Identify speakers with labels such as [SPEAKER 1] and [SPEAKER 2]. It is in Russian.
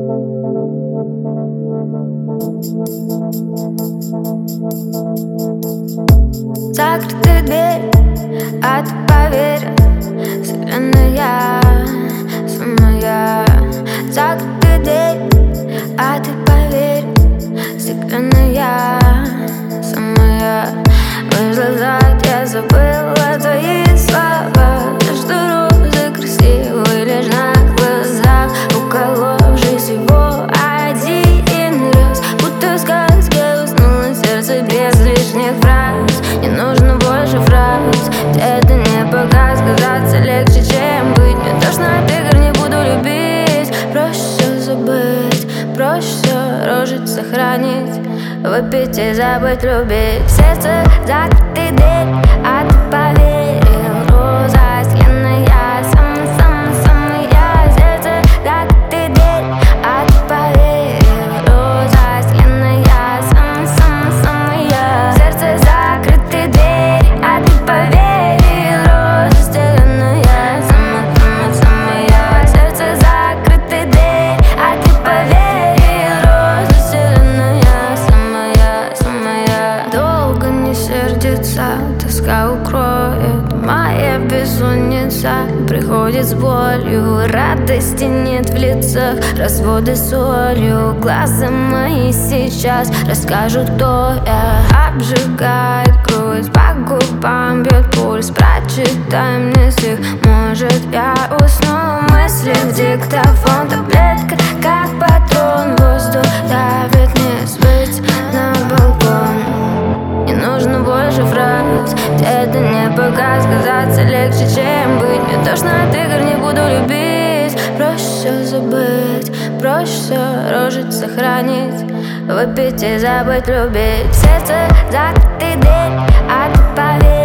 [SPEAKER 1] Закрытая дверь, а ты поверь, вселенная самая. Закрытая дверь, а ты поверь, стеклянная самая. Вышла зад, я забыла твои слова, что розы красивые лишь на глазах, уколовшись его один раз, будто в сказке уснуло сердце без лишних фраз. Не нужно больше фраз, это не пока сказаться легче, чем быть. Мне тошно от игр, не буду любить. Проще забыть, проще рожить, сохранить, выпить и забыть любить. В сердце закрытый дверь, а ты поверил, роза стеклянная самая. Сердце закрытый дверь, а ты поверил, роза стеклянная самая. Сердце закрытый дверь, а ты поверил, роза стеклянная самая. Сердце закрытый дверь, а ты поверил, роза стеклянная самая. Долго не сердится, тоска укроет, моя бессонница приходит с болью, радости нет в лицах, разводы солью. Глаза мои сейчас расскажут, кто я. Обжигает грудь, по губам бьет пульс, прочитай мне стих, может я усну. Мысли в диктофон, таблетка как патрон, воздух давит, не сбыть на балкон. Не нужно больше фраз, это не пока сказаться легче, чем быть. Мне тошно от игр, не буду любить. Проще забыть, проще рожить, сохранить, выпить и забыть любить. В сердце закрытый дверь, а ты поверь.